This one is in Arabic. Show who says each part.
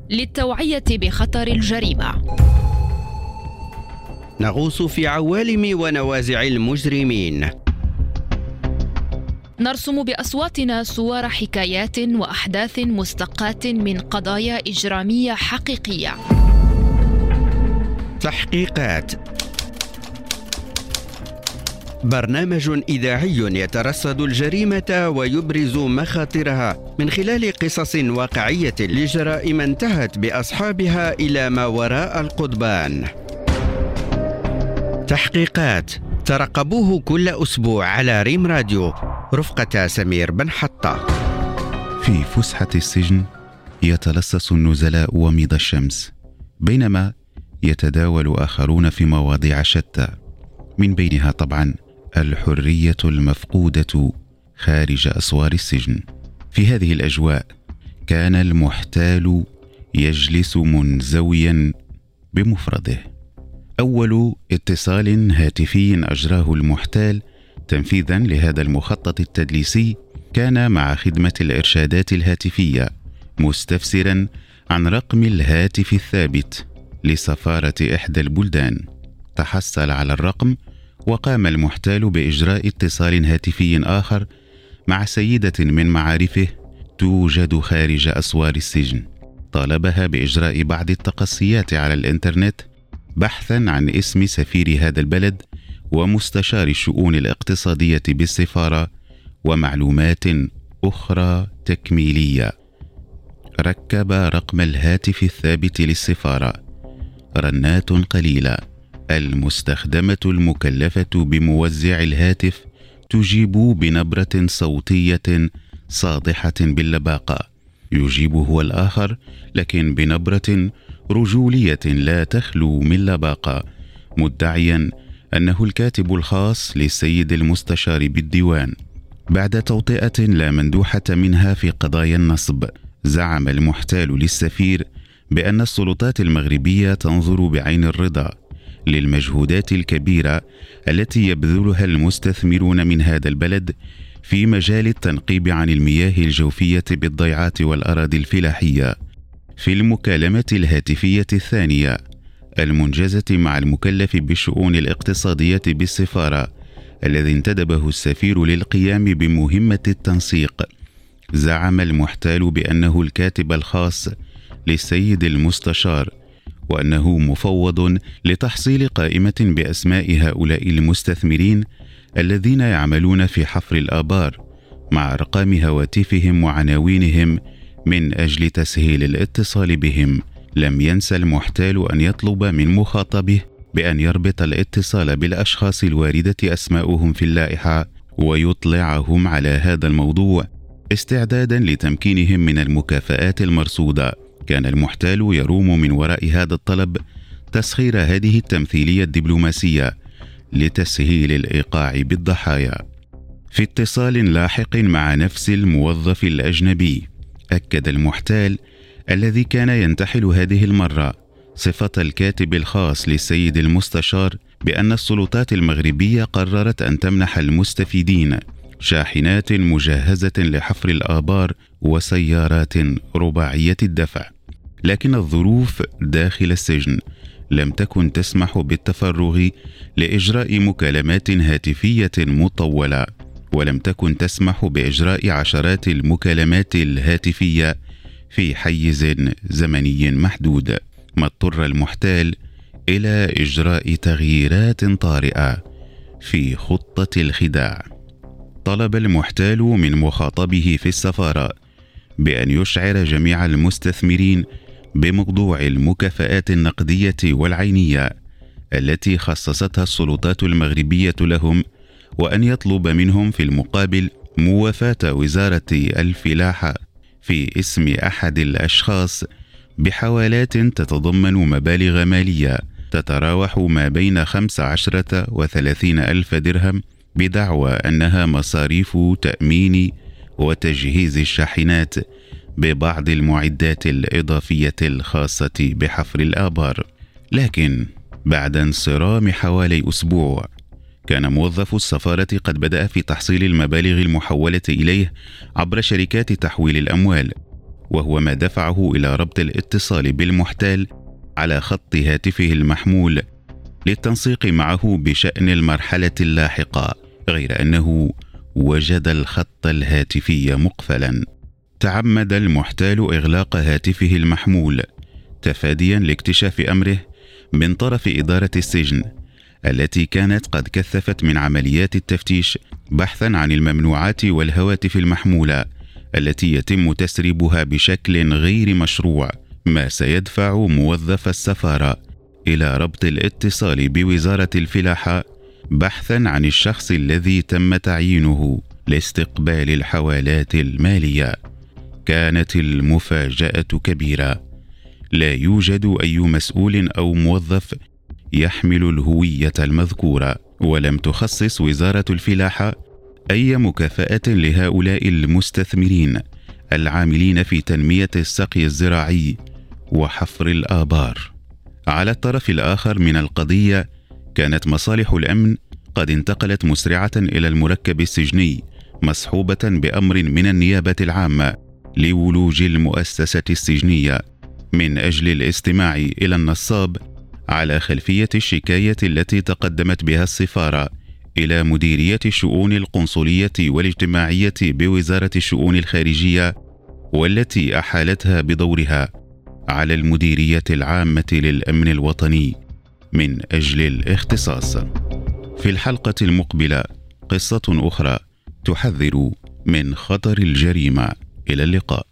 Speaker 1: للتوعية بخطر الجريمة.
Speaker 2: نغوص في عوالم ونوازع المجرمين.
Speaker 1: نرسم بأصواتنا صور حكايات وأحداث مستقاة من قضايا إجرامية حقيقية.
Speaker 2: تحقيقات، برنامج إذاعي يترصد الجريمة ويبرز مخاطرها من خلال قصص واقعية لجرائم انتهت بأصحابها إلى ما وراء القضبان. تحقيقات، ترقبوه كل أسبوع على ريم راديو رفقة سمير بن حطة.
Speaker 3: في فسحة السجن يتلصص النزلاء وميض الشمس، بينما يتداول آخرون في مواضيع شتى، من بينها طبعا الحرية المفقودة خارج أسوار السجن. في هذه الأجواء كان المحتال يجلس منزويا بمفرده. أول اتصال هاتفي أجراه المحتال تنفيذا لهذا المخطط التدليسي كان مع خدمة الإرشادات الهاتفية، مستفسرا عن رقم الهاتف الثابت لسفارة إحدى البلدان. تحصل على الرقم وقام المحتال بإجراء اتصال هاتفي آخر مع سيدة من معارفه توجد خارج أسوار السجن. طالبها بإجراء بعض التقصيات على الإنترنت بحثا عن اسم سفير هذا البلد ومستشار الشؤون الاقتصادية بالسفارة ومعلومات أخرى تكميلية. ركب رقم الهاتف الثابت للسفارة، رنات قليلة، المستخدمة المكلفة بموزع الهاتف تجيب بنبرة صوتية صادحة باللباقة. يجيب هو الآخر لكن بنبرة رجولية لا تخلو من لباقة، مدعيا أنه الكاتب الخاص للسيد المستشار بالديوان. بعد توطئة لا مندوحة منها في قضايا النصب، زعم المحتال للسفير بأن السلطات المغربية تنظر بعين الرضا للمجهودات الكبيرة التي يبذلها المستثمرون من هذا البلد في مجال التنقيب عن المياه الجوفية بالضيعات والأراضي الفلاحية. في المكالمة الهاتفية الثانية المنجزة مع المكلف بالشؤون الاقتصادية بالسفارة الذي انتدبه السفير للقيام بمهمة التنسيق، زعم المحتال بأنه الكاتب الخاص للسيد المستشار، وأنه مفوض لتحصيل قائمة بأسماء هؤلاء المستثمرين الذين يعملون في حفر الآبار مع أرقام هواتفهم وعناوينهم من أجل تسهيل الاتصال بهم. لم ينسى المحتال أن يطلب من مخاطبه بأن يربط الاتصال بالأشخاص الواردة أسماؤهم في اللائحة ويطلعهم على هذا الموضوع استعدادا لتمكينهم من المكافآت المرصودة. كان المحتال يروم من وراء هذا الطلب تسخير هذه التمثيلية الدبلوماسية لتسهيل الإيقاع بالضحايا. في اتصال لاحق مع نفس الموظف الأجنبي، أكد المحتال الذي كان ينتحل هذه المرة صفة الكاتب الخاص للسيد المستشار بأن السلطات المغربية قررت أن تمنح المستفيدين شاحنات مجهزة لحفر الآبار وسيارات رباعية الدفع، لكن الظروف داخل السجن لم تكن تسمح بالتفرغ لإجراء مكالمات هاتفية مطولة، ولم تكن تسمح بإجراء عشرات المكالمات الهاتفية في حيز زمني محدود. ما اضطر المحتال إلى إجراء تغييرات طارئة في خطة الخداع. طلب المحتال من مخاطبه في السفارة بأن يشعر جميع المستثمرين بموضوع المكافآت النقدية والعينية التي خصصتها السلطات المغربية لهم، وأن يطلب منهم في المقابل موافاة وزارة الفلاحة في اسم أحد الأشخاص بحوالات تتضمن مبالغ مالية تتراوح ما بين 15 و30 ألف درهم، بدعوى أنها مصاريف تأمين وتجهيز الشاحنات ببعض المعدات الإضافية الخاصة بحفر الآبار. لكن بعد انصرام حوالي أسبوع كان موظف السفارة قد بدأ في تحصيل المبالغ المحولة إليه عبر شركات تحويل الأموال، وهو ما دفعه إلى ربط الاتصال بالمحتال على خط هاتفه المحمول للتنسيق معه بشأن المرحلة اللاحقة، غير أنه وجد الخط الهاتفي مقفلا. تعمد المحتال إغلاق هاتفه المحمول تفاديا لاكتشاف أمره من طرف إدارة السجن، التي كانت قد كثفت من عمليات التفتيش بحثا عن الممنوعات والهواتف المحمولة التي يتم تسريبها بشكل غير مشروع، ما سيدفع موظف السفارة إلى ربط الاتصال بوزارة الفلاحة بحثا عن الشخص الذي تم تعيينه لاستقبال الحوالات المالية. كانت المفاجأة كبيرة، لا يوجد أي مسؤول أو موظف يحمل الهوية المذكورة، ولم تخصص وزارة الفلاحة أي مكافأة لهؤلاء المستثمرين العاملين في تنمية السقي الزراعي وحفر الآبار. على الطرف الآخر من القضية كانت مصالح الأمن قد انتقلت مسرعة إلى المركب السجني مصحوبة بأمر من النيابة العامة لولوج المؤسسة السجنية من أجل الاستماع إلى النصاب على خلفية الشكاية التي تقدمت بها السفارة إلى مديرية الشؤون القنصلية والاجتماعية بوزارة الشؤون الخارجية، والتي أحالتها بدورها على المديرية العامة للأمن الوطني من أجل الاختصاص. في الحلقة المقبلة قصة أخرى تحذر من خطر الجريمة. إلى اللقاء.